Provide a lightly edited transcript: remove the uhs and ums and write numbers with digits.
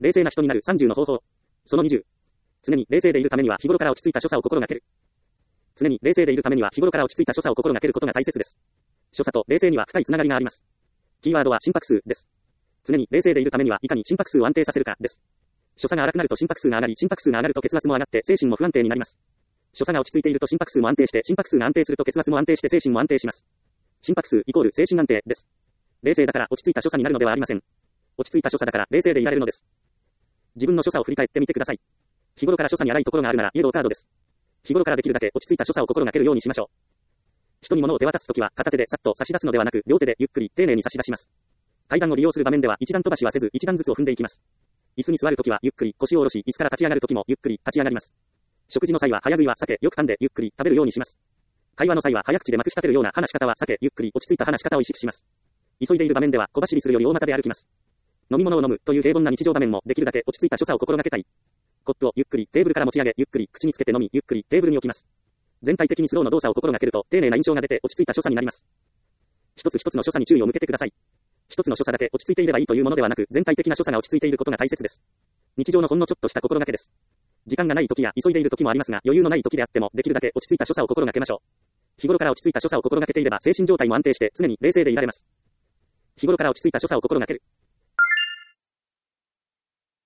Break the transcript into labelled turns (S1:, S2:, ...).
S1: 冷静な人になる30の方法。その20。常に冷静でいるためには日頃から落ち着いた所作を心がける。常に冷静でいるためには日頃から落ち着いた所作を心がけることが大切です。所作と冷静には深いつながりがあります。キーワードは心拍数です。常に冷静でいるためにはいかに心拍数を安定させるかです。所作が荒くなると心拍数が上がり、心拍数が上がると血圧も上がって精神も不安定になります。所作が落ち着いていると心拍数も安定して、心拍数が安定すると血圧も安定して精神も安定します。心拍数イコール精神安定です。冷静だから落ち着いた所作になるのではありません。落ち着いた所作だから冷静でいられるのです。自分の所作を振り返ってみてください。日頃から所作に荒いところがあるならイエローカードです。日頃からできるだけ落ち着いた所作を心がけるようにしましょう。人に物を手渡すときは片手でさっと差し出すのではなく両手でゆっくり丁寧に差し出します。階段を利用する場面では一段飛ばしはせず一段ずつを踏んでいきます。椅子に座るときはゆっくり腰を下ろし、椅子から立ち上がるときもゆっくり立ち上がります。食事の際は早食いは避け、よく噛んでゆっくり食べるようにします。会話の際は早口でまくし立てるような話し方は避け、ゆっくり落ち着いた話し方を意識します。急いでいる場面では小走りするより大股で歩きます。飲み物を飲むという平凡な日常場面もできるだけ落ち着いた所作を心がけたい。コップをゆっくりテーブルから持ち上げ、ゆっくり口につけて飲み、ゆっくりテーブルに置きます。全体的にスローの動作を心がけると丁寧な印象が出て落ち着いた所作になります。一つ一つの所作に注意を向けてください。一つの所作だけ落ち着いていればいいというものではなく、全体的な所作が落ち着いていることが大切です。日常のほんのちょっとした心がけです。時間がない時や急いでいる時もありますが、余裕のない時であってもできるだけ落ち着いた所作を心がけましょう。日頃から落ち着いた所作を心がけていれば精神状態も安定して常に冷静でいられます。日頃から落ち着いた所作を心がける。